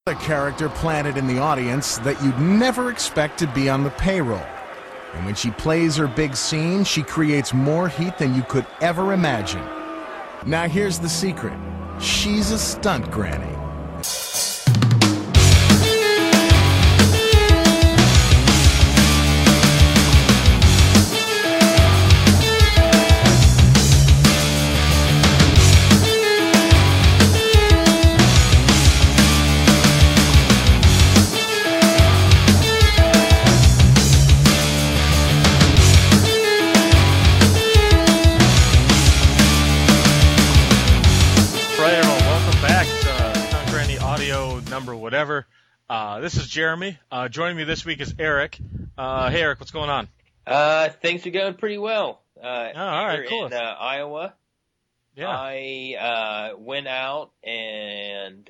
A character planted in the audience that you'd never expect to be on the payroll. And when she plays her big scene, she creates more heat than you could ever imagine. Now here's the secret. She's a stunt granny. Whatever. This is Jeremy. Joining me this week is Eric. Hey, Eric, what's going on? Things are going pretty well. All right, cool. In Iowa, yeah. I went out and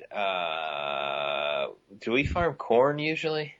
do we farm corn usually?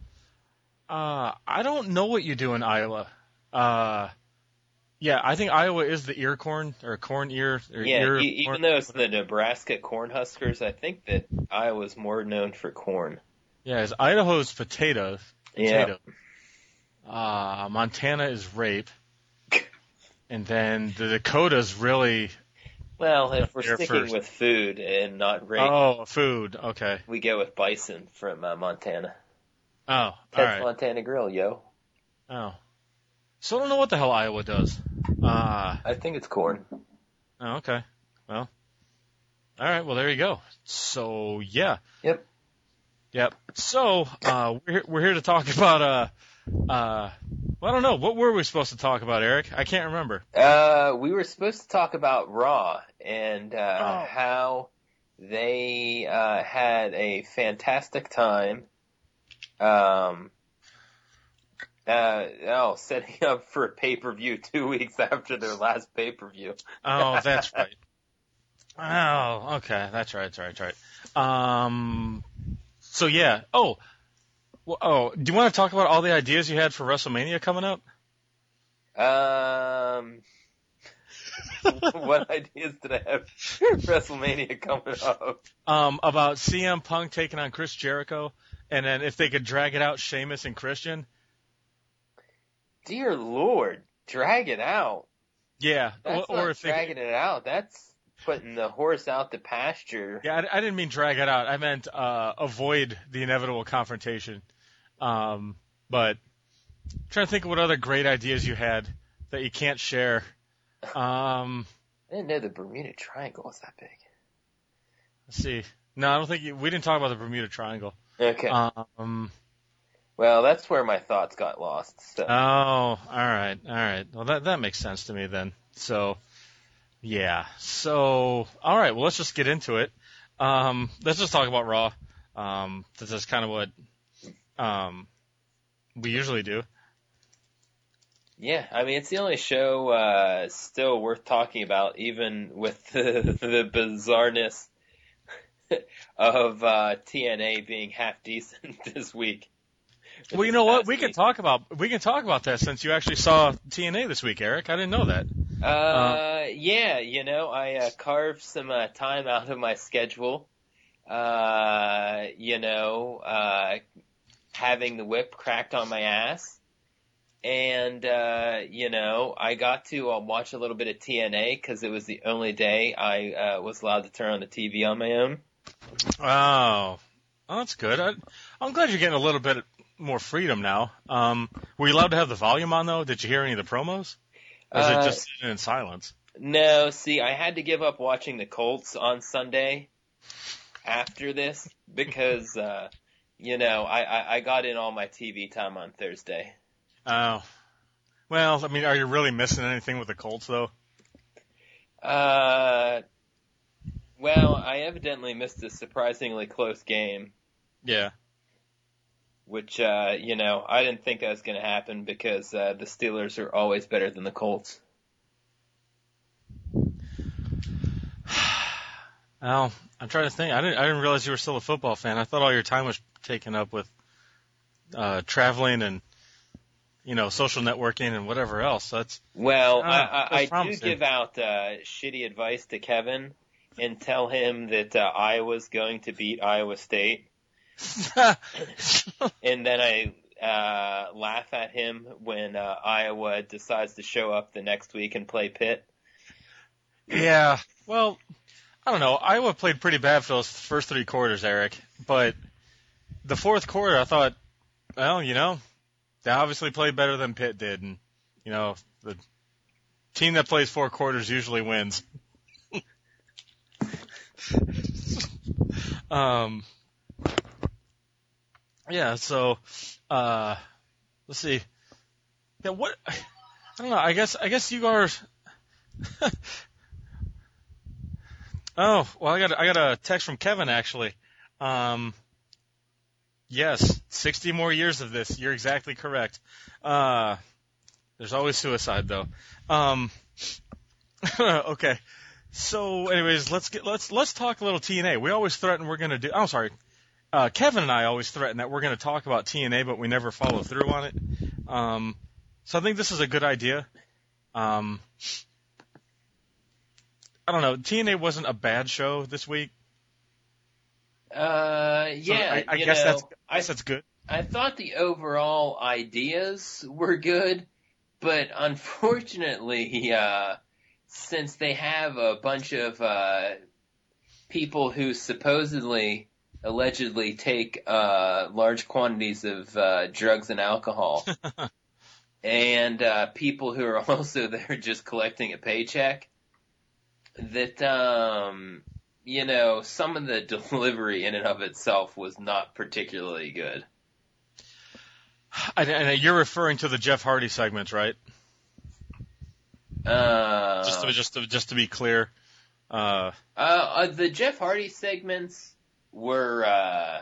I don't know what you do in Iowa. Yeah, I think Iowa is the ear corn, or corn ear. Or yeah, ear even corn. though it's the Nebraska Cornhuskers, I think that Iowa's more known for corn. Yeah, it's Idaho's potato. Yeah. Montana is rape. And then the Dakota's really... Well, if we're sticking first. with food and not rape, Oh, food, okay. we go with bison from Montana. Oh, all Ted's right. Montana Grill, yo. Oh. So I don't know what the hell Iowa does. I think it's corn. Oh, okay. Well, all right. Well, there you go. So, yeah. Yep. So, we're here to talk about, well, I don't know. What were we supposed to talk about, Eric? I can't remember. We were supposed to talk about Raw and how they had a fantastic time. Setting up for a pay-per-view 2 weeks after their last pay-per-view. Oh, that's right. Oh, okay. That's right. So yeah. Do you want to talk about all the ideas you had for WrestleMania coming up? What ideas did I have for WrestleMania coming up? About CM Punk taking on Chris Jericho, and then if they could drag it out, Sheamus and Christian. Dear Lord, drag it out. Yeah, That's or not if dragging it out. That's putting the horse out to pasture. Yeah, I didn't mean drag it out. I meant avoid the inevitable confrontation. But I'm trying to think of what other great ideas you had that you can't share. I didn't know the Bermuda Triangle was that big. Let's see. No, I don't think we didn't talk about the Bermuda Triangle. Okay. Well, that's where my thoughts got lost. So. Oh, all right. Well, that makes sense to me then. So, yeah. So, all right. Well, let's just get into it. Let's just talk about Raw. This is kind of what we usually do. Yeah, I mean, it's the only show still worth talking about, even with the bizarreness of TNA being half decent this week. Well, you know what? We can talk about that since you actually saw TNA this week, Eric. I didn't know that. Yeah, I carved some time out of my schedule. Having the whip cracked on my ass. And, I got to watch a little bit of TNA because it was the only day I was allowed to turn on the TV on my own. Oh, that's good. I'm glad you're getting a little bit more freedom now. Were you allowed to have the volume on, though? Did you hear any of the promos? Or is it just sitting in silence? No, see, I had to give up watching the Colts on Sunday after this because, I got in all my TV time on Thursday. Oh. Well, I mean, are you really missing anything with the Colts, though? Well, I evidently missed a surprisingly close game. Yeah. Which, I didn't think that was going to happen because the Steelers are always better than the Colts. Well, I'm trying to think. I didn't realize you were still a football fan. I thought all your time was taken up with traveling and social networking and whatever else. That's I do give out shitty advice to Kevin and tell him that Iowa's going to beat Iowa State. And then I laugh at him when Iowa decides to show up the next week and play Pitt. Yeah, well, I don't know. Iowa played pretty bad for those first 3 quarters, Eric. But the fourth quarter, I thought, well, they obviously played better than Pitt did. And, the team that plays 4 quarters usually wins. Yeah, so, let's see. Yeah, I don't know, I guess you are, oh, well, I got a text from Kevin, actually. Yes, 60 more years of this. You're exactly correct. There's always suicide, though. Okay. So, anyways, let's talk a little TNA. We always threaten we're gonna do. I'm sorry. Kevin and I always threaten that we're gonna talk about TNA, but we never follow through on it. So I think this is a good idea. I don't know. TNA wasn't a bad show this week. Yeah. So I guess that's good. I thought the overall ideas were good, but unfortunately, since they have a bunch of people who allegedly take large quantities of drugs and alcohol, and people who are also there just collecting a paycheck, that some of the delivery in and of itself was not particularly good. And you're referring to the Jeff Hardy segments, right? Just to be clear. The Jeff Hardy segments were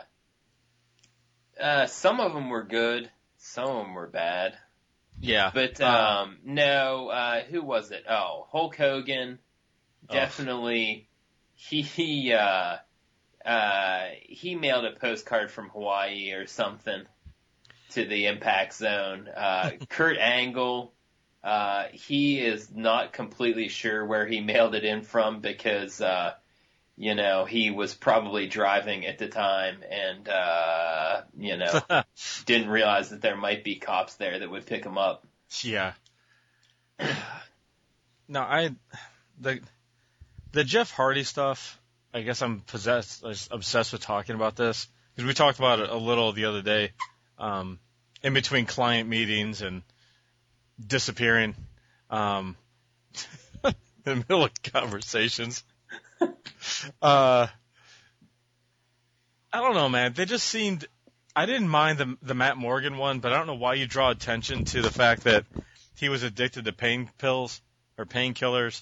some of them were good, some of them were bad. Yeah. But no, who was it? Oh, Hulk Hogan. Definitely. He mailed a postcard from Hawaii or something to the Impact Zone. Kurt Angle, he is not completely sure where he mailed it in from because, he was probably driving at the time and, didn't realize that there might be cops there that would pick him up. Yeah. No, the Jeff Hardy stuff, I guess I'm obsessed with talking about this because we talked about it a little the other day, in between client meetings and disappearing, in the middle of conversations. I don't know, man. They just seemed, I didn't mind the Matt Morgan one, but I don't know why you draw attention to the fact that he was addicted to pain pills or painkillers.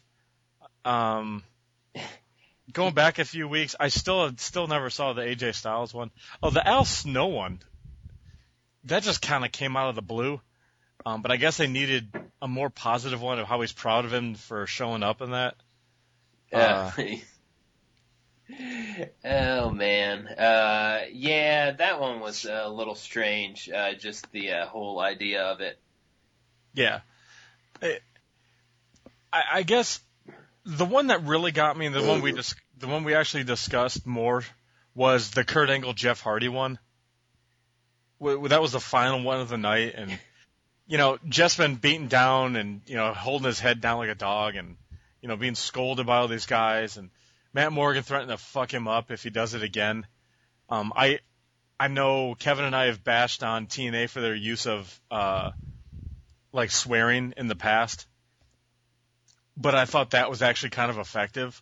Going back a few weeks, I still never saw the AJ Styles one. Oh, the Al Snow one. That just kind of came out of the blue. But I guess they needed a more positive one of how he's proud of him for showing up in that. Oh man. Yeah, that one was a little strange. Just the whole idea of it. Yeah. I guess the one that really got me, and the one we actually discussed more, was the Kurt Angle Jeff Hardy one. That was the final one of the night, and Jeff's been beaten down and holding his head down like a dog, and being scolded by all these guys, and Matt Morgan threatening to fuck him up if he does it again. I know Kevin and I have bashed on TNA for their use of swearing in the past. But I thought that was actually kind of effective.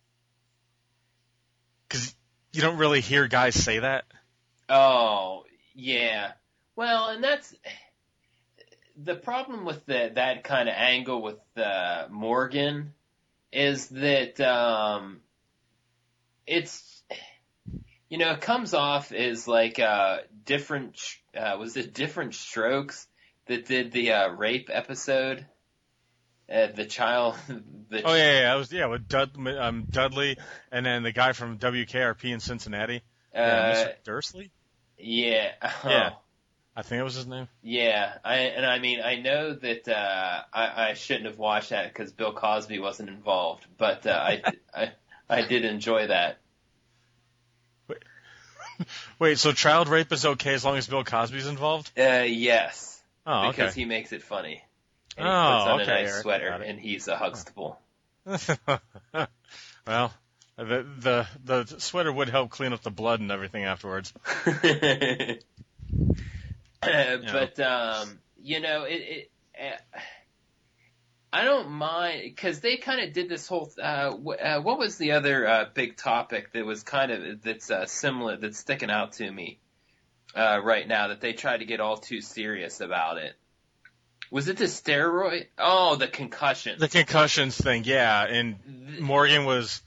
Because you don't really hear guys say that. Oh, yeah. Well, and that's the problem with that kind of angle with Morgan is that it's, it comes off as like different, was it Different Strokes that did the rape episode? The child. It was with Dudley, and then the guy from WKRP in Cincinnati, Mr. Dursley. Yeah. Yeah, I think that was his name. Yeah, I know that I shouldn't have watched that because Bill Cosby wasn't involved, but I did enjoy that. Wait, so child rape is okay as long as Bill Cosby's involved? Yes. Oh, okay. Because he makes it funny. And he Oh, puts on okay, a nice Eric, sweater, got it. and he's a Huxtable. Well, the sweater would help clean up the blood and everything afterwards. But I don't mind because they kind of did this whole. What was the other big topic that was kind of that's similar that's sticking out to me right now that they tried to get all too serious about it? Was it the steroid? Oh, the concussion. The concussions thing, yeah. And Morgan was,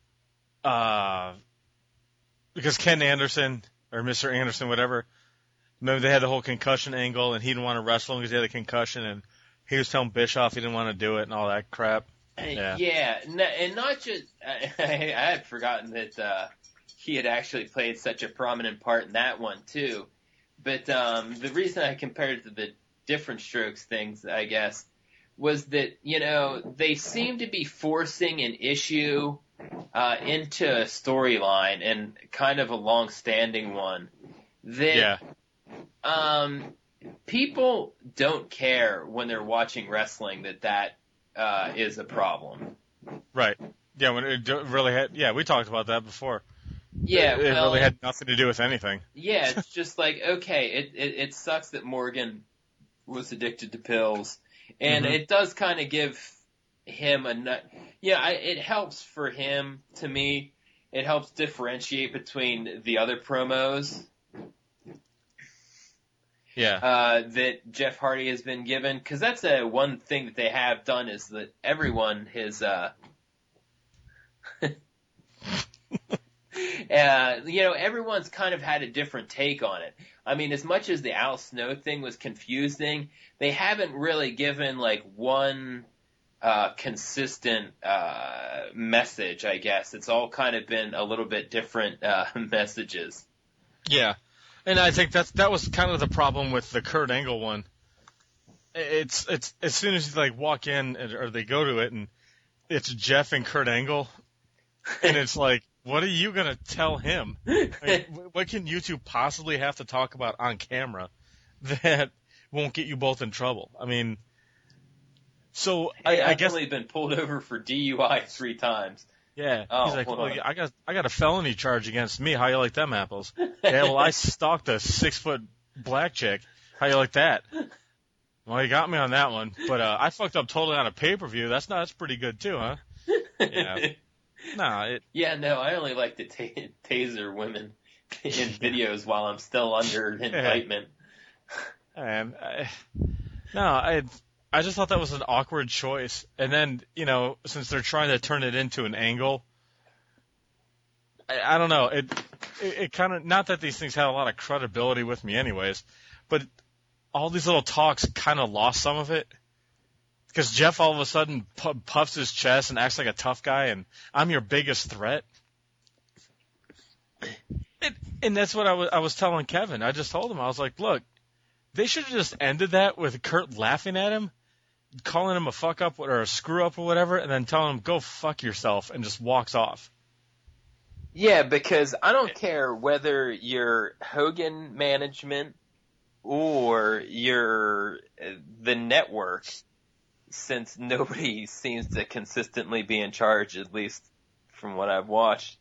because Ken Anderson, or Mr. Anderson, whatever, remember they had the whole concussion angle, and he didn't want to wrestle him because he had a concussion, and he was telling Bischoff he didn't want to do it and all that crap. Yeah, and not just, I had forgotten that he had actually played such a prominent part in that one, too. But the reason I compared it to the Different Strokes things, I guess, was that, they seem to be forcing an issue into a storyline, and kind of a long-standing one, that people don't care when they're watching wrestling that is a problem. Right. Yeah, when it really had, we talked about that before. Yeah, it really had nothing to do with anything. Yeah, it's just like, okay, it sucks that Morgan was addicted to pills, and it does kind of give him it helps for him, to me. It helps differentiate between the other promos that Jeff Hardy has been given, because that's one thing that they have done is that everyone has everyone's kind of had a different take on it. I mean, as much as the Al Snow thing was confusing, they haven't really given like one consistent message, I guess. It's all kind of been a little bit different messages. Yeah. And I think that was kind of the problem with the Kurt Angle one. It's as soon as you walk in or they go to it and it's Jeff and Kurt Angle, and it's like, what are you gonna tell him? What can you two possibly have to talk about on camera that won't get you both in trouble? I mean, so I guess I've only been pulled over for DUI 3 times. Yeah. He's like, well, I got a felony charge against me. How you like them apples? Yeah, well, I stalked a 6-foot black chick. How you like that? Well, you got me on that one, but I fucked up totally on a pay-per-view. That's pretty good too, huh? Yeah. I only like to taser women in videos while I'm still under indictment. And I just thought that was an awkward choice. And then, since they're trying to turn it into an angle, I don't know. It kind of, not that these things had a lot of credibility with me anyways, but all these little talks kind of lost some of it. Because Jeff all of a sudden puffs his chest and acts like a tough guy, and I'm your biggest threat. And that's what I was telling Kevin. I just told him, I was like, look, they should have just ended that with Kurt laughing at him, calling him a fuck up or a screw up or whatever, and then telling him, go fuck yourself, and just walks off. Yeah, because I don't care whether you're Hogan management or you're the network, since nobody seems to consistently be in charge, at least from what I've watched.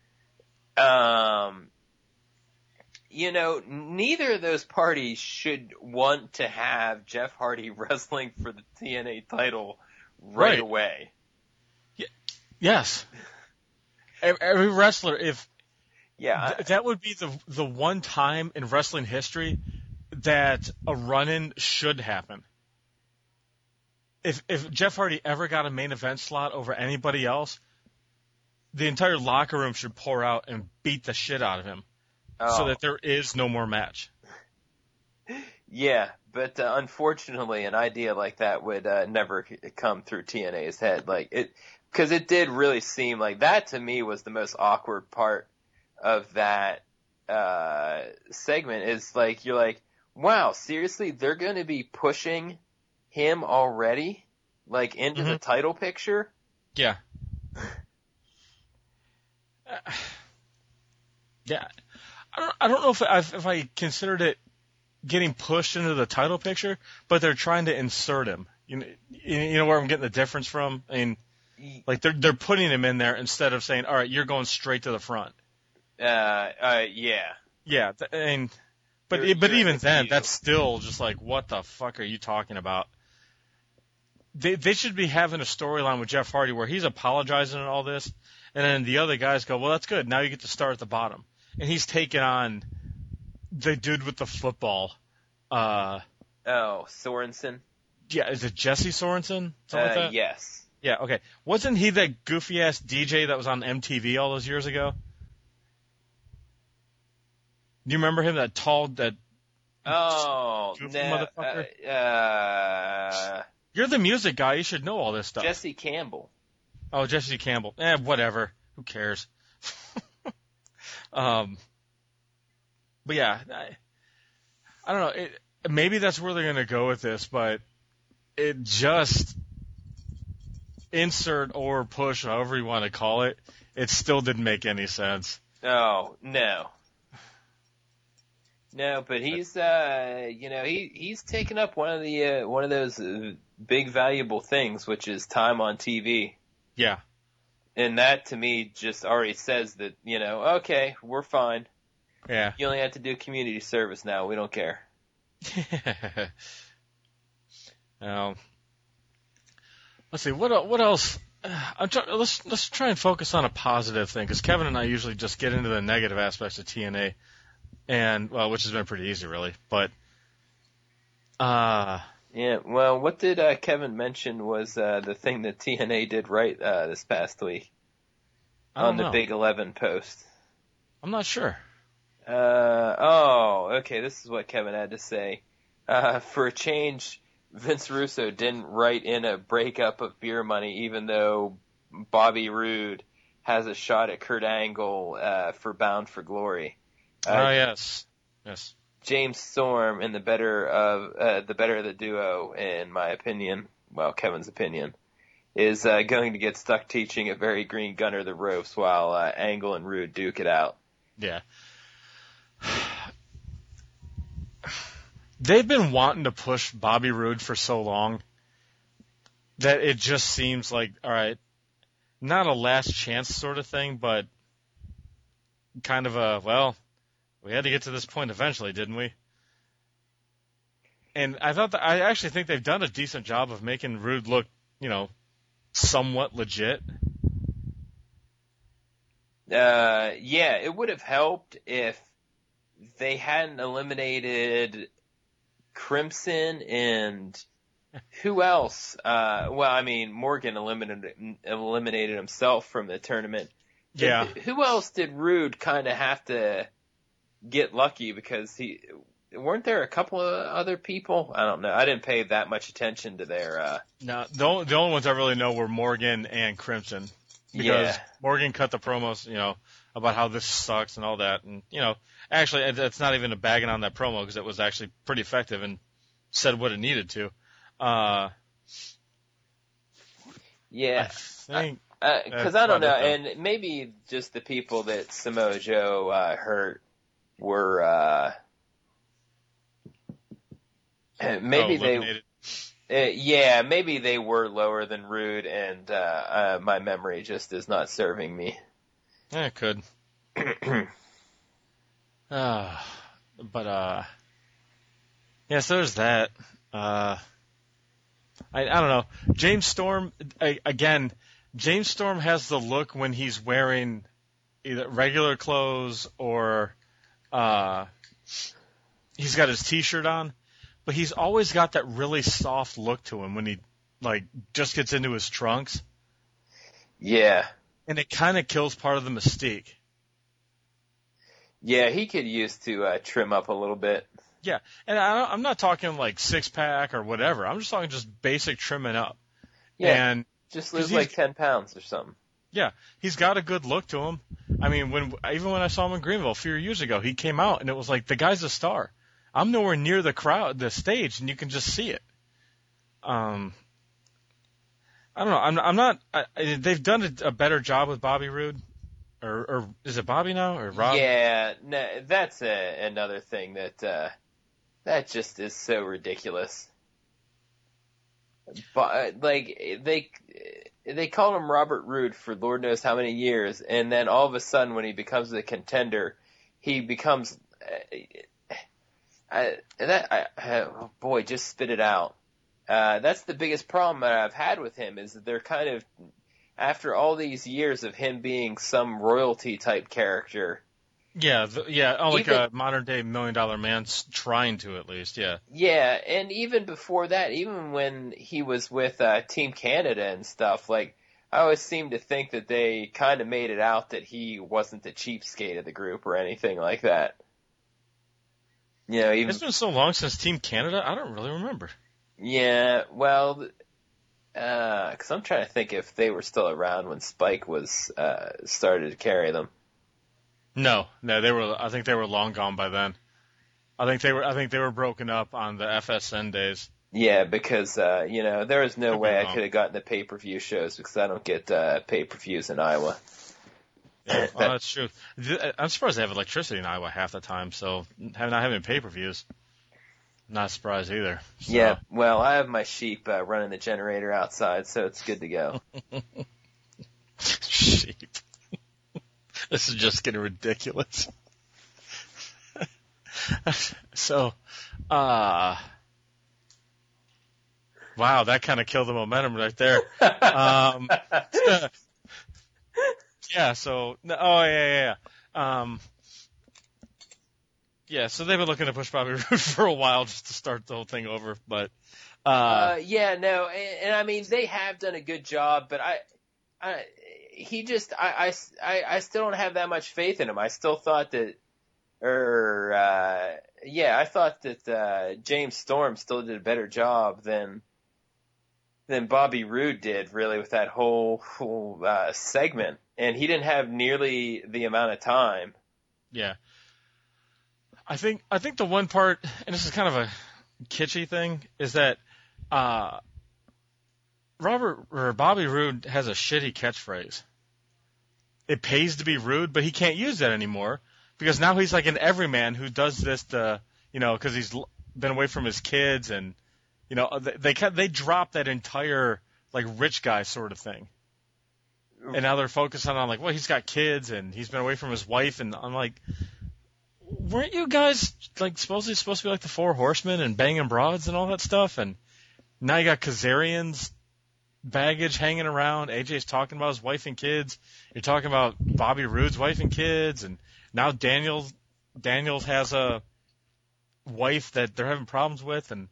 Neither of those parties should want to have Jeff Hardy wrestling for the TNA title right away. Yes. Every wrestler, that would be the one time in wrestling history that a run-in should happen. If Jeff Hardy ever got a main event slot over anybody else, the entire locker room should pour out and beat the shit out of him so that there is no more match. Yeah, but unfortunately, an idea like that would never come through TNA's head. Because it did really seem like that to me was the most awkward part of that segment. Is like you're like, wow, seriously, they're going to be pushing him already, into the title picture. Yeah. Yeah. I don't know if I considered it getting pushed into the title picture, but they're trying to insert him. You know where I'm getting the difference from? I mean, like they're putting him in there instead of saying, all right, you're going straight to the front. Yeah. Yeah, but even then, that's still just like, what the fuck are you talking about? They should be having a storyline with Jeff Hardy where he's apologizing and all this, and then the other guys go, well, that's good. Now you get to start at the bottom. And he's taking on the dude with the football. Sorensen? Yeah, is it Jesse Sorensen? Something like that? Yes. Yeah, okay. Wasn't he that goofy-ass DJ that was on MTV all those years ago? Do you remember him, that tall, that goofy motherfucker? You're the music guy. You should know all this stuff. Jesse Campbell. Oh, Jesse Campbell. Whatever. Who cares? But yeah, I don't know. Maybe that's where they're going to go with this, but it just insert or push, however you want to call it, it still didn't make any sense. Oh, no. No, but he's he's taken up one of those big valuable things, which is time on TV. Yeah. And that to me just already says that, okay, we're fine. Yeah. You only have to do community service now. We don't care. Let's see what else. Let's try and focus on a positive thing, because Kevin and I usually just get into the negative aspects of TNA. And, well, which has been pretty easy, really. But, yeah, well, what did Kevin mention was the thing that TNA did right this past week on the Big 11 post? I'm not sure. Okay, this is what Kevin had to say. For a change, Vince Russo didn't write in a breakup of beer money, even though Bobby Roode has a shot at Kurt Angle for Bound for Glory. Yes. James Storm, in the better of the duo, in my opinion, well, Kevin's opinion, is going to get stuck teaching a very green gunner the ropes while Angle and Roode duke it out. Yeah. They've been wanting to push Bobby Roode for so long that it just seems like, all right, not a last chance sort of thing, but kind of a, well, we had to get to this point eventually, didn't we? And I actually think they've done a decent job of making Roode look, somewhat legit. Yeah, it would have helped if they hadn't eliminated Crimson and who else? Morgan eliminated himself from the tournament. Yeah. Who else did Roode kind of have to get lucky, because weren't there a couple of other people? I don't know. I didn't pay that much attention to their. No, the only ones I really know were Morgan and Crimson, because Morgan cut the promos, about how this sucks and all that, and actually it's not even a bagging on that promo, because it was actually pretty effective and said what it needed to. Yeah. I think. Because I don't know, and maybe just the people that Samoa Joe hurt were maybe maybe they were lower than Roode, and my memory just is not serving me. Yeah, it could. Yeah, so there's that. I don't know. James Storm, again, James Storm has the look when he's wearing either regular clothes or he's got his t-shirt on, but he's always got that really soft look to him when he just gets into his trunks. Yeah. And it kind of kills part of the mystique. Yeah, he could use to trim up a little bit. Yeah, and I'm not talking like six-pack or whatever. I'm just talking just basic trimming up. Yeah, and just lose like 10 pounds or something. Yeah, he's got a good look to him. I mean, even when I saw him in Greenville a few years ago, he came out and it was like, the guy's a star. I'm nowhere near the stage, and you can just see it. I don't know. I'm not. They've done a better job with Bobby Roode. or is it Bobby now or Rob? Yeah, no, that's another thing that just is so ridiculous. But like they called him Robert Roode for Lord knows how many years, and then all of a sudden when he becomes a contender, he becomes oh boy, just spit it out. That's the biggest problem that I've had with him is that they're kind of, after all these years of him being some royalty type character. Yeah, like a modern day $1 Million Man trying to at least, yeah. Yeah, and even before that, even when he was with Team Canada and stuff, like, I always seem to think that they kind of made it out that he wasn't the cheapskate of the group or anything like that. You know, even it's been so long since Team Canada, I don't really remember. Yeah, well, because I'm trying to think if they were still around when Spike was started to carry them. No, they were. I think they were long gone by then. I think they were broken up on the FSN days. Yeah, because there was no way I could have gotten the pay-per-view shows because I don't get pay-per-views in Iowa. Yeah, well, that's true. I'm surprised they have electricity in Iowa half the time, so not having pay-per-views, not surprised either. So. Yeah, well, I have my sheep running the generator outside, so it's good to go. Sheep. This is just getting ridiculous. So, wow, that kind of killed the momentum right there. Yeah, so, yeah. So they've been looking to push Bobby Roode for a while just to start the whole thing over, but, and I mean, they have done a good job, but I still don't have that much faith in him. I still thought that, I thought that, James Storm still did a better job than Bobby Roode did, really, with that whole segment. And he didn't have nearly the amount of time. Yeah. I think the one part, and this is kind of a kitschy thing, is that Bobby Roode has a shitty catchphrase. It pays to be rude, but he can't use that anymore because now he's like an everyman who does this because he's been away from his kids and, they dropped that entire like rich guy sort of thing. And now they're focusing on like, well, he's got kids and he's been away from his wife. And I'm like, weren't you guys like supposed to be like the Four Horsemen and banging broads and all that stuff? And now you got Kazarian's baggage hanging around. AJ's talking about his wife and kids. You're talking about Bobby Roode's wife and kids. And now Daniels has a wife that they're having problems with. And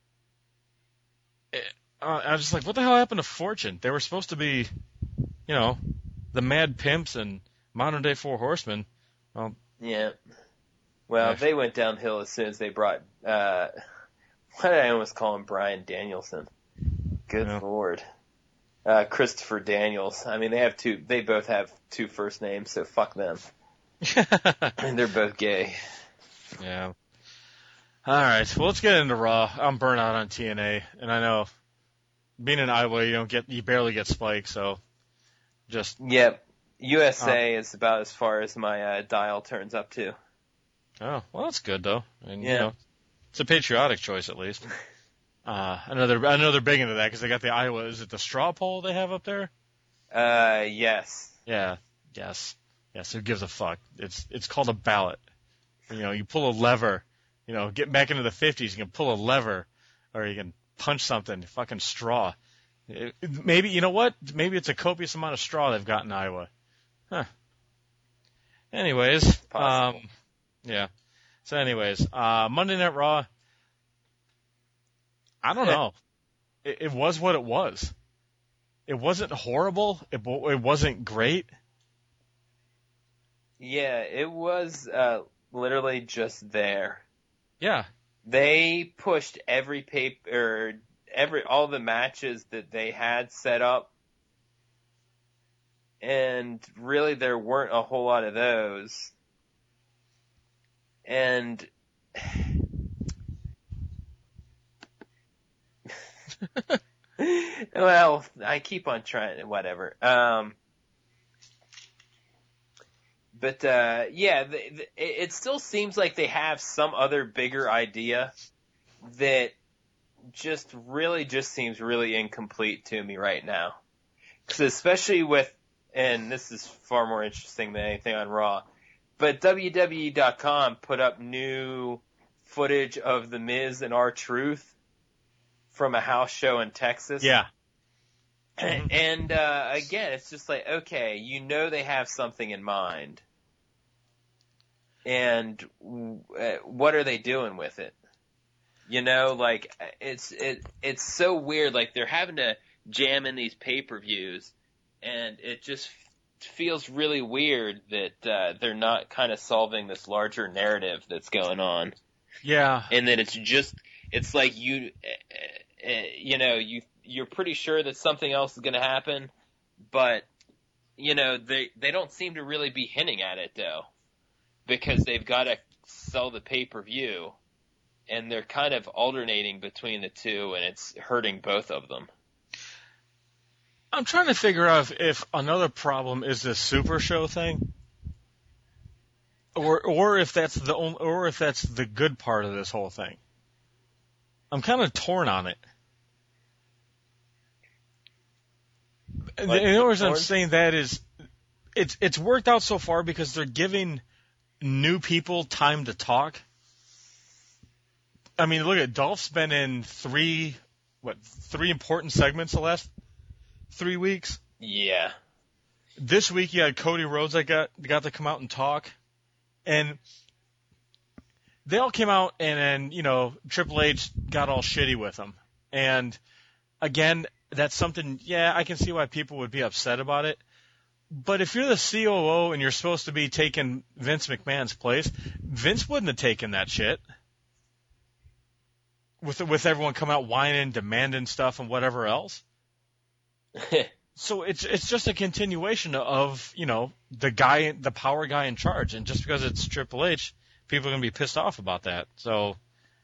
I was just like, what the hell happened to Fortune? They were supposed to be, the Mad Pimps and modern day Four Horsemen. Well, yeah. Well, they went downhill as soon as they brought, why did I almost call him Bryan Danielson? Good Lord. Christopher Daniels. I mean, they both have two first names, so fuck them. And they're both gay. Yeah. All right. Well, let's get into Raw. I'm burnt out on TNA, and I know being in Iowa, you barely get Spike, so just. Yep. USA is about as far as my dial turns up to. Oh, well, that's good though. And it's a patriotic choice at least. I know they're big into that because they got the Iowa. Is it the straw poll they have up there? Yes. Yeah. Yes. Who gives a fuck? It's called a ballot. You pull a lever. Getting back into the 50s, you can pull a lever, or you can punch something. Fucking straw. Maybe you know what? Maybe it's a copious amount of straw they've got in Iowa. Huh. Anyways, yeah. So, anyways, Monday Night Raw. I don't know. It was what it was. It wasn't horrible. It wasn't great. Yeah, it was literally just there. Yeah. They pushed all the matches that they had set up, and really there weren't a whole lot of those. And well, I keep on trying, whatever. But yeah, it still seems like they have some other bigger idea that just seems really incomplete to me right now. Because especially with, and this is far more interesting than anything on Raw, but WWE.com put up new footage of The Miz and R-Truth from a house show in Texas. Yeah. And again, it's just like, okay, they have something in mind. And what are they doing with it? Like it's so weird. Like they're having to jam in these pay-per-views, and it just feels really weird that they're not kind of solving this larger narrative that's going on. Yeah. And then it's like you're pretty sure that something else is going to happen, but they don't seem to really be hinting at it though, because they've got to sell the pay-per-view, and they're kind of alternating between the two, and it's hurting both of them. I'm trying to figure out if another problem is this Super Show thing, or if that's the good part of this whole thing. I'm kind of torn on it. The only reason I'm saying that is it's worked out so far because they're giving new people time to talk. I mean, look at Dolph's been in three important segments the last 3 weeks. Yeah. This week you had Cody Rhodes that got to come out and talk, and they all came out, and then Triple H got all shitty with them. And again, that's something. Yeah, I can see why people would be upset about it. But if you're the COO and you're supposed to be taking Vince McMahon's place, Vince wouldn't have taken that shit. With everyone coming out whining, demanding stuff, and whatever else. So it's just a continuation of the power guy in charge, and just because it's Triple H, people are gonna be pissed off about that. So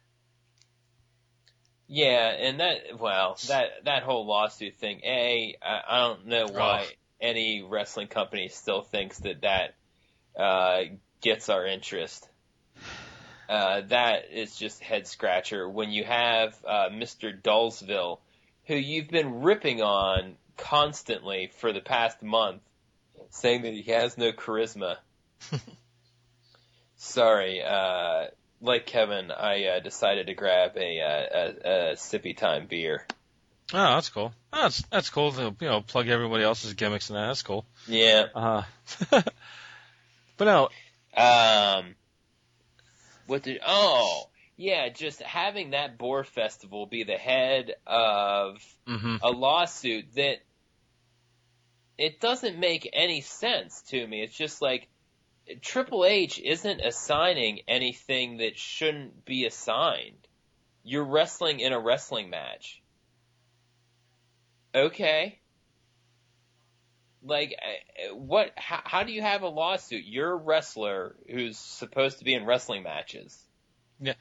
yeah, and that whole lawsuit thing. I don't know why any wrestling company still thinks that gets our interest. That is just head scratcher when you have Mr. Dullsville, who you've been ripping on constantly for the past month, saying that he has no charisma. Sorry, like Kevin, I decided to grab a sippy time beer. Oh, that's cool. That's cool to plug everybody else's gimmicks in that. That's cool. Yeah. But no. Just having that Boar Festival be the head of a lawsuit that it doesn't make any sense to me. It's just like Triple H isn't assigning anything that shouldn't be assigned. You're wrestling in a wrestling match. Okay. Like, how do you have a lawsuit? You're a wrestler who's supposed to be in wrestling matches. Yeah.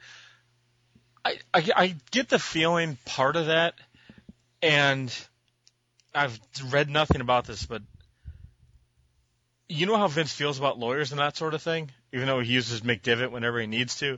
I get the feeling part of that, and I've read nothing about this, but you know how Vince feels about lawyers and that sort of thing, even though he uses McDivitt whenever he needs to.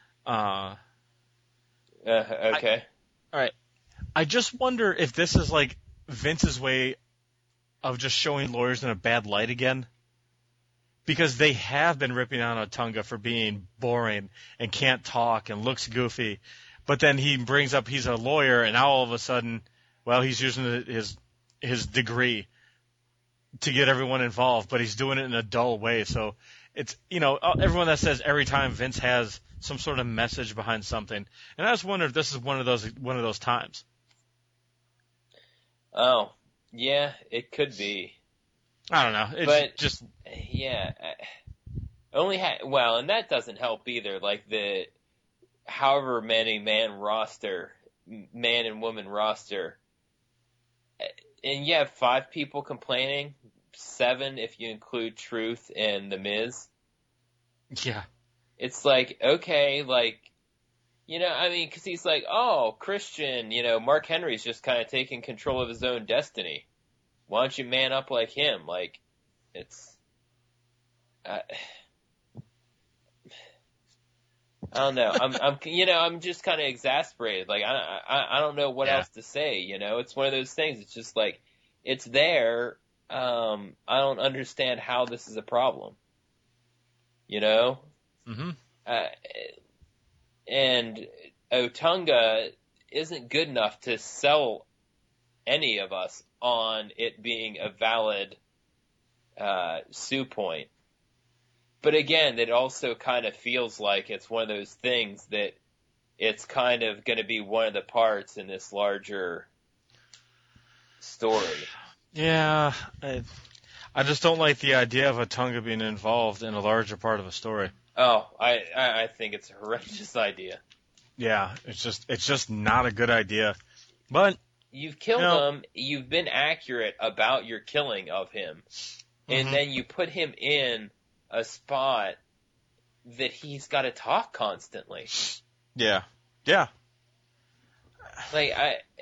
Okay. All right. I just wonder if this is like Vince's way of just showing lawyers in a bad light again. Because they have been ripping on Otunga for being boring and can't talk and looks goofy. But then he brings up he's a lawyer, and now all of a sudden, well, he's using his degree to get everyone involved, but he's doing it in a dull way. So it's, everyone that says every time Vince has some sort of message behind something. And I just wonder if this is one of those times. Oh, yeah, it could be. I don't know. It's just yeah. And that doesn't help either. Like the however many man and woman roster, and you have 5 people complaining, 7 if you include Truth and The Miz. Yeah. It's like, okay, like, because he's like, oh, Christian, Mark Henry's just kind of taking control of his own destiny. Why don't you man up like him? Like, I don't know. I'm just kind of exasperated. Like, I don't know what else to say. It's one of those things. It's just like, it's there. I don't understand how this is a problem. Mm-hmm. And Otunga isn't good enough to sell any of us on it being a valid sue point. But again, it also kind of feels like it's one of those things that it's kind of going to be one of the parts in this larger story. Yeah, I just don't like the idea of Otunga being involved in a larger part of a story. Oh, I think it's a horrendous idea. Yeah, it's just not a good idea. But you've killed him. You've been accurate about your killing of him, and then you put him in a spot that he's got to talk constantly. Yeah. Like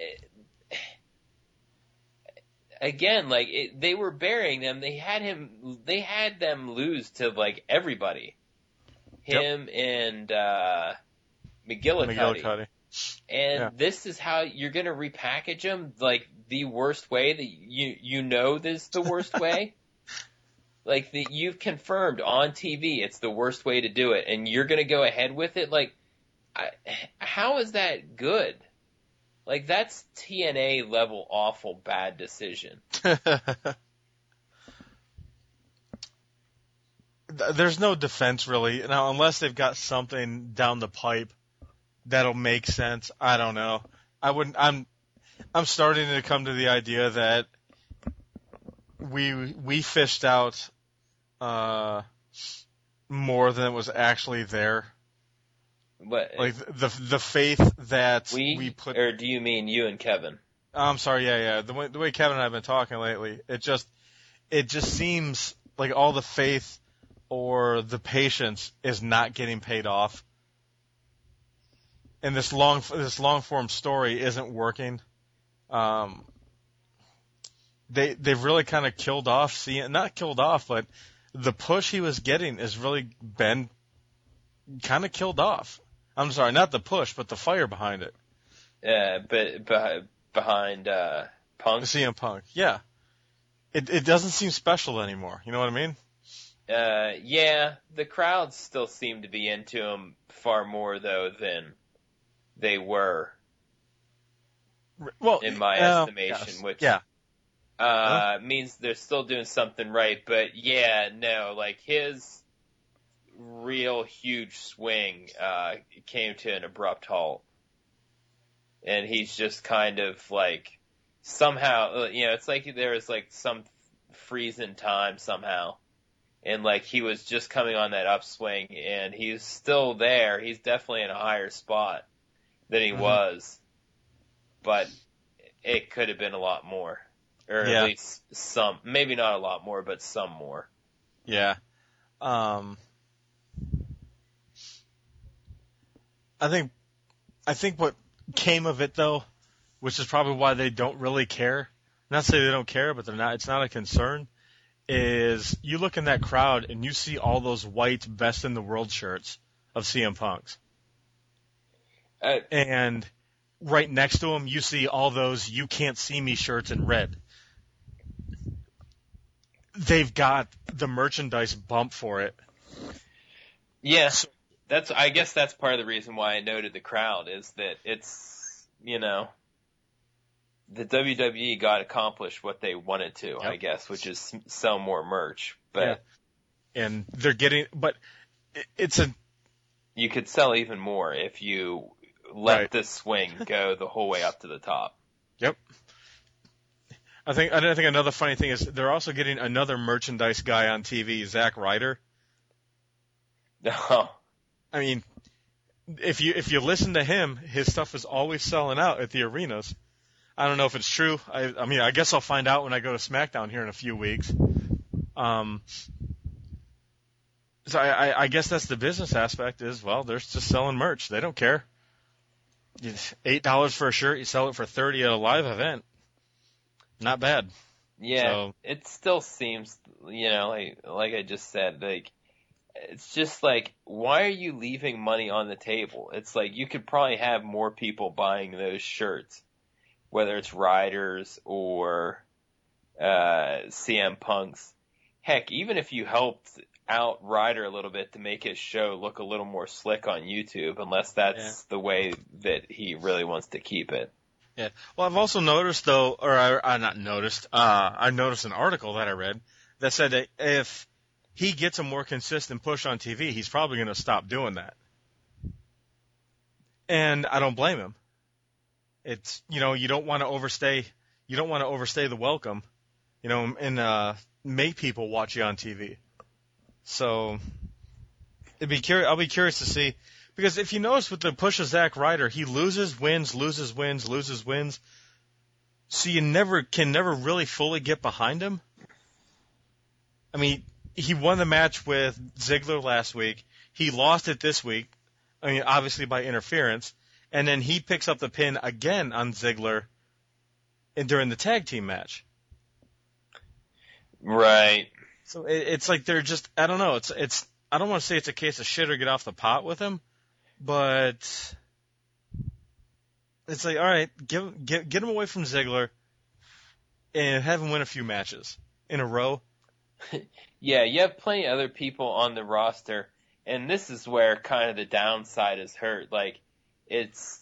they were burying them. They had them lose to like everybody. Him and McGillicuddy. And this is how you're going to repackage them, like the worst way that this is the worst way. Like you've confirmed on TV it's the worst way to do it, and you're going to go ahead with it. Like, how is that good? Like, that's TNA level awful bad decision. There's no defense really now, unless they've got something down the pipe that'll make sense. I don't know. I'm starting to come to the idea that we fished out more than was actually there. But like the faith that we put. Or do you mean you and Kevin? I'm sorry. Yeah. The way Kevin and I have been talking lately, it just seems like all the faith or the patience is not getting paid off. And this long form story isn't working. They've really kind of killed off not killed off, but the push he was getting has really been kind of killed off. I'm sorry, not the push, but the fire behind it. But behind Punk? CM Punk, yeah. It doesn't seem special anymore. You know what I mean? Yeah, the crowds still seem to be into him far more, though, than they were. Well, in my estimation, yes. which yeah. Means they're still doing something right. But yeah, no, like his real huge swing came to an abrupt halt, and he's just kind of like somehow, it's like there was like some freeze in time somehow, and like he was just coming on that upswing, and he's still there. He's definitely in a higher spot than he was, but it could have been a lot more. Or at least some, maybe not a lot more, but some more. Yeah. I think what came of it though, which is probably why they don't really care. Not to say they don't care, but it's not a concern, is you look in that crowd and you see all those white best in the world shirts of CM Punk's. And right next to them, you see all those "you can't see me" shirts in red. They've got the merchandise bump for it. Yeah, I guess that's part of the reason why I noted the crowd is that it's, the WWE got accomplished what they wanted to, I guess, which is sell more merch. But and they're getting, but you could sell even more if you let the swing go the whole way up to the top. Yep. I think another funny thing is they're also getting another merchandise guy on TV, Zack Ryder. Oh. I mean, if you listen to him, his stuff is always selling out at the arenas. I don't know if it's true. I mean, I guess I'll find out when I go to SmackDown here in a few weeks. So I guess that's the business aspect is, well, they're just selling merch. They don't care. $8 for a shirt, you sell it for $30 at a live event. Not bad. Yeah, so, it still seems, like I just said, like it's just like, why are you leaving money on the table? It's like you could probably have more people buying those shirts, whether it's Riders or CM Punk's. Heck, even if you helped out Ryder a little bit to make his show look a little more slick on YouTube, unless that's the way that he really wants to keep it. Yeah. Well, I've also noticed, though, or I not noticed, I noticed an article that I read that said that if he gets a more consistent push on TV, he's probably going to stop doing that. And I don't blame him. It's, you don't want to overstay the welcome, and make people watch you on TV. So I'll be curious to see, because if you notice with the push of Zack Ryder, he loses, wins, loses, wins, loses, wins. So you can never really fully get behind him. I mean, he won the match with Ziggler last week. He lost it this week. I mean, obviously by interference. And then he picks up the pin again on Ziggler during the tag team match. Right. So it's like they're just, I don't know. It's I don't want to say it's a case of shit or get off the pot with him, but it's like, all right, get him away from Ziggler and have him win a few matches in a row. Yeah, you have plenty of other people on the roster, and this is where kind of the downside is hurt. Like, it's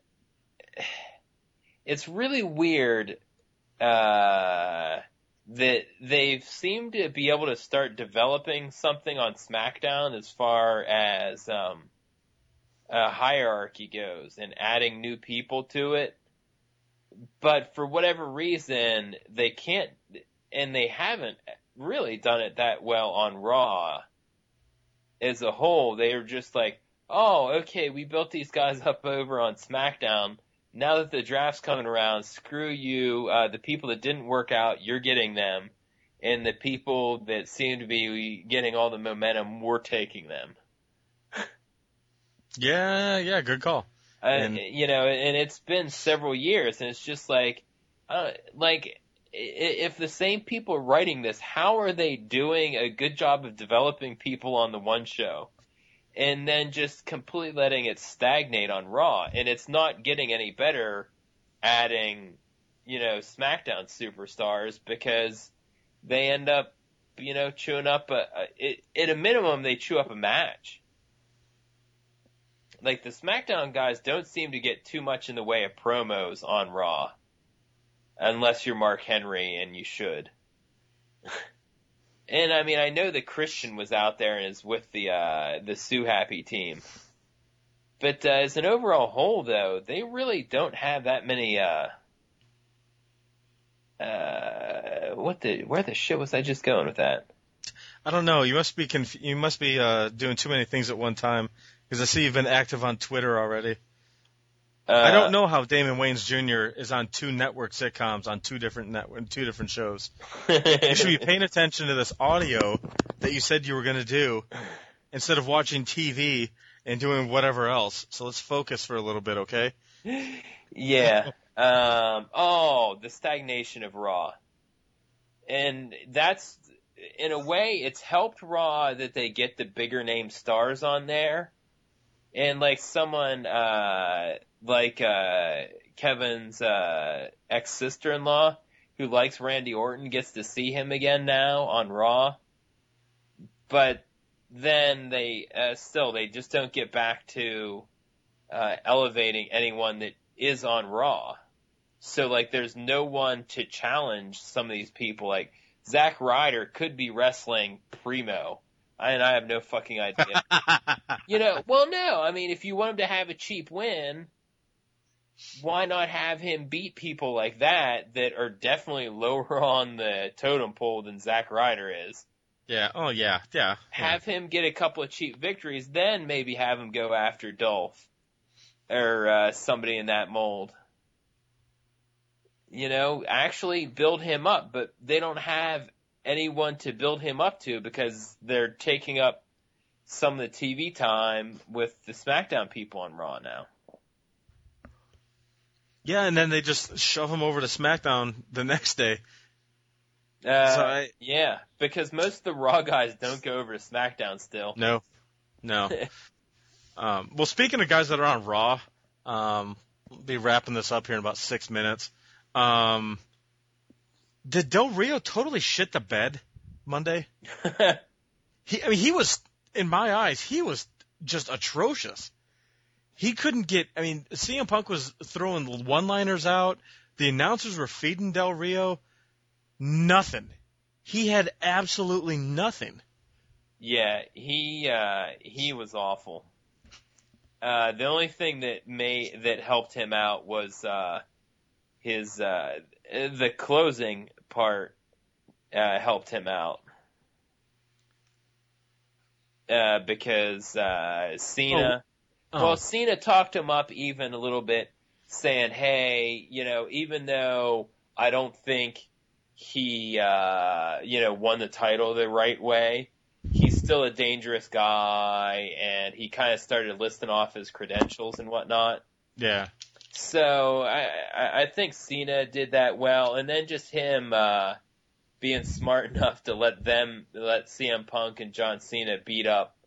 really weird that they've seemed to be able to start developing something on SmackDown as far as hierarchy goes and adding new people to it. But for whatever reason, they can't, and they haven't really done it that well on Raw as a whole. They were just like, oh, okay, we built these guys up over on SmackDown. Now that the draft's coming around, screw you. The people that didn't work out, you're getting them. And the people that seem to be getting all the momentum, we're taking them. Yeah, good call. And it's been several years, and it's just like, if the same people are writing this, how are they doing a good job of developing people on the one show? And then just completely letting it stagnate on Raw. And it's not getting any better adding, SmackDown superstars, because they end up, chewing up at a minimum, they chew up a match. Like, the SmackDown guys don't seem to get too much in the way of promos on Raw. Unless you're Mark Henry, and you should. And I mean, I know that Christian was out there and is with the Sue Happy team. But as an overall whole, though, they really don't have that many. Where the shit was I just going with that? I don't know. You must be doing too many things at one time, because I see you've been active on Twitter already. I don't know how Damon Wayans Jr. is on 2 network sitcoms on 2 different shows. You should be paying attention to this audio that you said you were going to do instead of watching TV and doing whatever else. So let's focus for a little bit, okay? Yeah. The stagnation of Raw. And that's, in a way, it's helped Raw that they get the bigger name stars on there. And like someone, Kevin's ex-sister-in-law, who likes Randy Orton, gets to see him again now on Raw. But then they just don't get back to elevating anyone that is on Raw. So, like, there's no one to challenge some of these people. Like, Zack Ryder could be wrestling Primo. And I have no fucking idea. Well, no. I mean, if you want him to have a cheap win, why not have him beat people like that are definitely lower on the totem pole than Zack Ryder is? Yeah. Oh, yeah. Yeah. Have him get a couple of cheap victories, then maybe have him go after Dolph or somebody in that mold. Actually build him up, but they don't have anyone to build him up to because they're taking up some of the TV time with the SmackDown people on Raw now. Yeah, and then they just shove him over to SmackDown the next day. Yeah, because most of the Raw guys don't go over to SmackDown still. No. Well, speaking of guys that are on Raw, we'll be wrapping this up here in about 6 minutes. Did Del Rio totally shit the bed Monday? He was, in my eyes, he was just atrocious. He couldn't get, CM Punk was throwing one-liners out. The announcers were feeding Del Rio. Nothing. He had absolutely nothing. Yeah, he was awful. The only thing that helped him out was his the closing part helped him out because Cena. Well, Cena talked him up even a little bit, saying, "Hey, even though I don't think he won the title the right way, he's still a dangerous guy," and he kind of started listing off his credentials and whatnot. Yeah. So I think Cena did that well, and then just him being smart enough to let CM Punk and John Cena beat up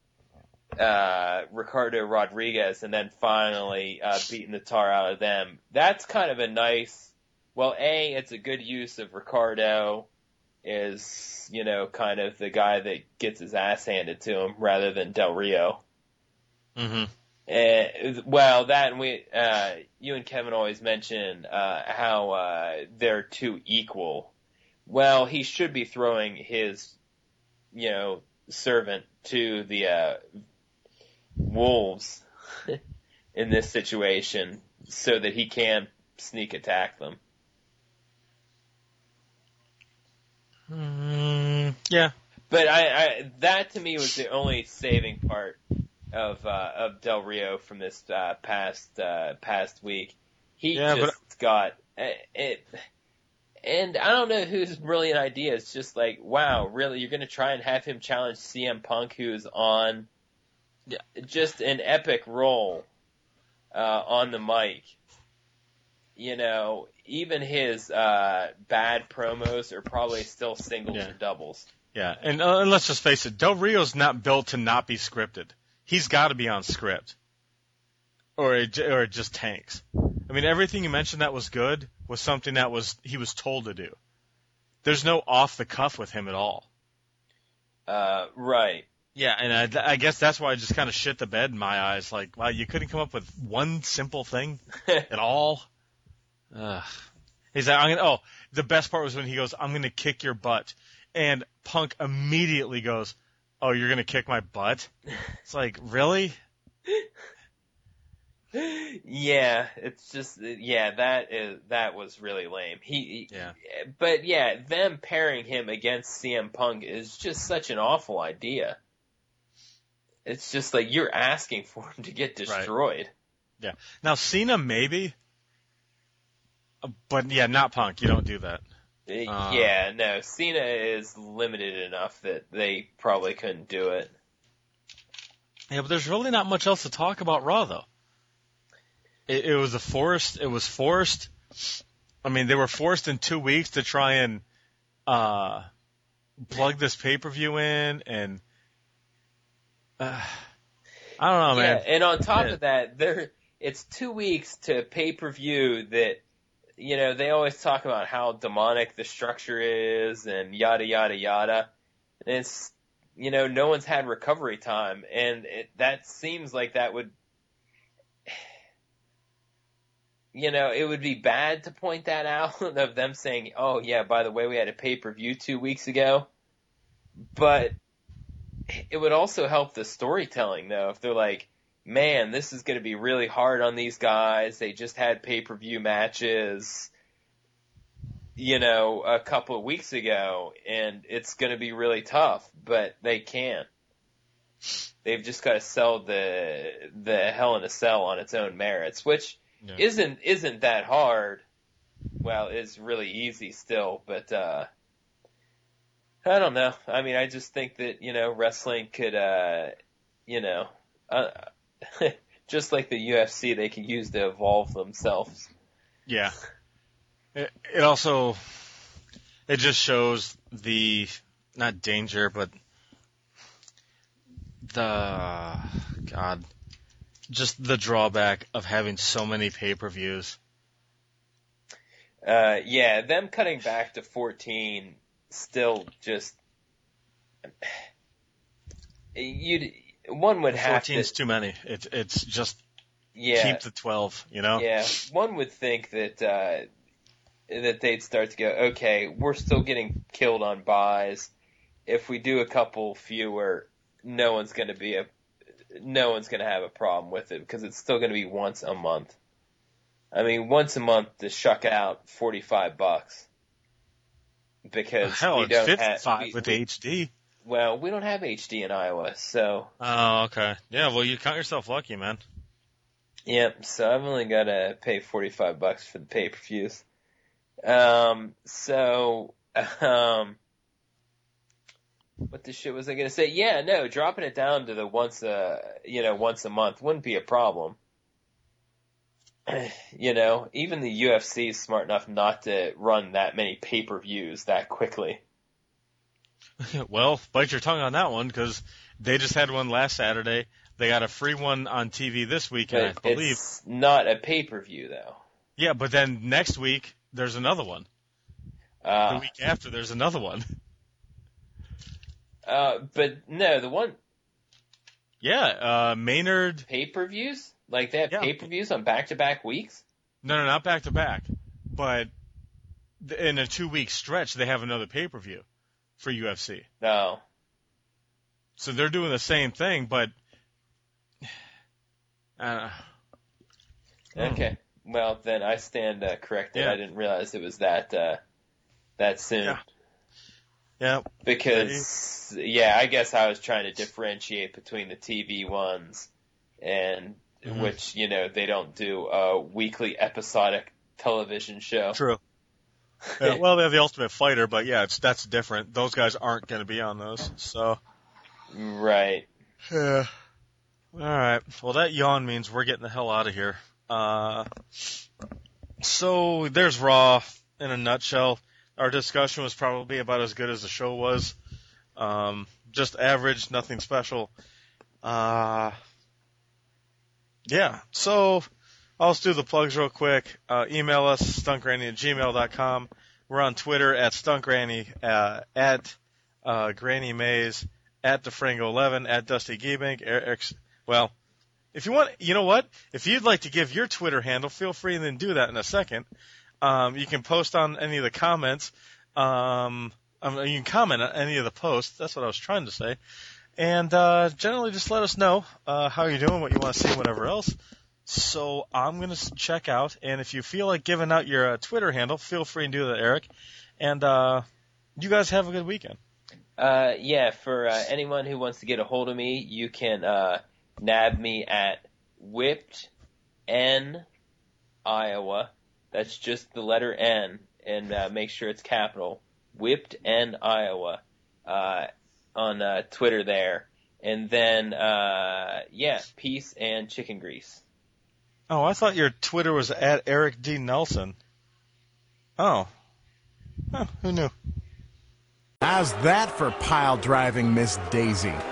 Ricardo Rodriguez, and then finally beating the tar out of them. That's kind of a nice. Well, it's a good use of Ricardo is, kind of the guy that gets his ass handed to him rather than Del Rio. Mm-hmm. That and you and Kevin always mention how they're too equal. Well, he should be throwing his, servant to the wolves in this situation so that he can sneak attack them. Yeah. But that to me was the only saving part of Del Rio from this past week. He got it, and I don't know whose brilliant idea. It's just like, wow, really, you're going to try and have him challenge CM Punk, who's on just an epic roll on the mic. Even his bad promos are probably still singles or doubles. Yeah, and let's just face it, Del Rio's not built to not be scripted. He's got to be on script, or it just tanks. Everything you mentioned that was good was something that he was told to do. There's no off the cuff with him at all. Right. Yeah, and I guess that's why I just kind of shit the bed in my eyes. Like, wow, you couldn't come up with one simple thing at all. He's like, the best part was when he goes, "I'm going to kick your butt," and Punk immediately goes, "Oh, you're going to kick my butt?" It's like, really? Yeah, it's just, that was really lame. But them pairing him against CM Punk is just such an awful idea. It's just like you're asking for him to get destroyed. Right. Yeah. Now Cena maybe, but not Punk. You don't do that. No, Cena is limited enough that they probably couldn't do it. Yeah, but there's really not much else to talk about Raw, though. It was forced. They were forced in 2 weeks to try and plug this pay-per-view in, and I don't know, man. And on top of that, it's 2 weeks to pay-per-view that, they always talk about how demonic the structure is and yada, yada, yada. And it's, no one's had recovery time. And that seems like that would, it would be bad to point that out of them saying, "Oh, yeah, by the way, we had a pay-per-view 2 weeks ago." But it would also help the storytelling, though, if they're like, man, this is going to be really hard on these guys. They just had pay-per-view matches, a couple of weeks ago, and it's going to be really tough, but they can't. They've just got to sell the Hell in a Cell on its own merits, which isn't that hard. Well, it's really easy still, but I don't know. I just think that, wrestling could, just like the UFC, they can use to evolve themselves. Yeah. It also, it just shows the, not danger, but just the drawback of having so many pay-per-views. Yeah, them cutting back to 14 still just one would have 14's too many. It's just keep the 12, Yeah, one would think that that they'd start to go, okay, we're still getting killed on buys. If we do a couple fewer, no one's going to have a problem with it because it's still going to be once a month. I mean, once a month to shuck out $45 because hell, we don't it's have 55 with HD. Well, we don't have HD in Iowa, so. Oh, okay. Yeah, well, you count yourself lucky, man. Yep. So I've only got to pay $45 for the pay-per-views. What the shit was I gonna say? Yeah, no, dropping it down to the once a month wouldn't be a problem. Even the UFC is smart enough not to run that many pay-per-views that quickly. Well, bite your tongue on that one because they just had one last Saturday. They got a free one on TV this weekend, I believe. It's not a pay-per-view, though. Yeah, but then next week, there's another one. The week after, there's another one. But no, the one... Yeah, Maynard... Pay-per-views? Like they have pay-per-views on back-to-back weeks? No, not back-to-back. But in a 2-week stretch, they have another pay-per-view for UFC. No. So they're doing the same thing, but... Okay. Well, then I stand corrected. Yeah. I didn't realize it was that soon. Yeah. Because, I guess I was trying to differentiate between the TV ones and which, they don't do a weekly episodic television show. True. Yeah, well, they have the Ultimate Fighter, but that's different. Those guys aren't going to be on those, so. Right. Yeah. All right. Well, that yawn means we're getting the hell out of here. So there's Raw in a nutshell. Our discussion was probably about as good as the show was. Just average, nothing special. So I'll just do the plugs real quick. Email us, stuntgranny@gmail.com. We're on Twitter at stuntgranny, at Granny Mays, at DeFrango11, at Dusty Geebank. Well, if you want, you know what? If you'd like to give your Twitter handle, feel free and then do that in a second. You can post on any of the comments. You can comment on any of the posts. That's what I was trying to say. And generally just let us know how you're doing, what you want to see, whatever else. So I'm going to check out. And if you feel like giving out your Twitter handle, feel free and do that, Eric. And you guys have a good weekend. For anyone who wants to get a hold of me, you can nab me at Whipped N Iowa. That's just the letter N, and make sure it's capital. Whipped N Iowa on Twitter there. And then, peace and chicken grease. Oh, I thought your Twitter was at Eric D. Nelson. Oh. Who knew? How's that for pile driving, Miss Daisy?